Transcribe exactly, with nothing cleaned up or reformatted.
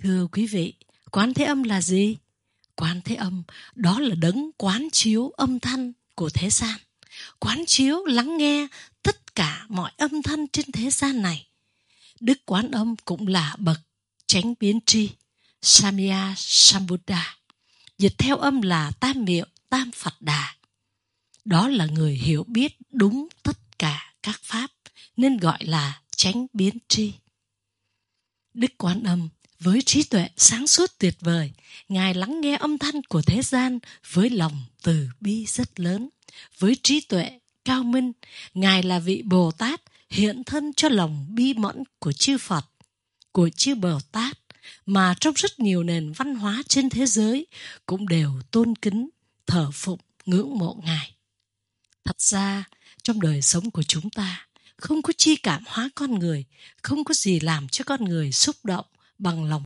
Thưa quý vị, Quán Thế Âm là gì? Quán Thế Âm đó là đấng quán chiếu âm thanh của thế gian. Quán chiếu lắng nghe tất cả mọi âm thanh trên thế gian này. Đức Quán Âm cũng là bậc chánh biến tri, Samya Sambuddha. Dịch theo âm là Tam Miệu Tam Phật Đà. Đó là người hiểu biết đúng tất cả các pháp, nên gọi là chánh biến tri. Đức Quán Âm với trí tuệ sáng suốt tuyệt vời, Ngài lắng nghe âm thanh của thế gian với lòng từ bi rất lớn. Với trí tuệ cao minh, Ngài là vị Bồ Tát hiện thân cho lòng bi mẫn của chư Phật, của chư Bồ Tát, mà trong rất nhiều nền văn hóa trên thế giới cũng đều tôn kính, thờ phụng, ngưỡng mộ Ngài. Thật ra, trong đời sống của chúng ta, không có chi cảm hóa con người, không có gì làm cho con người xúc động bằng lòng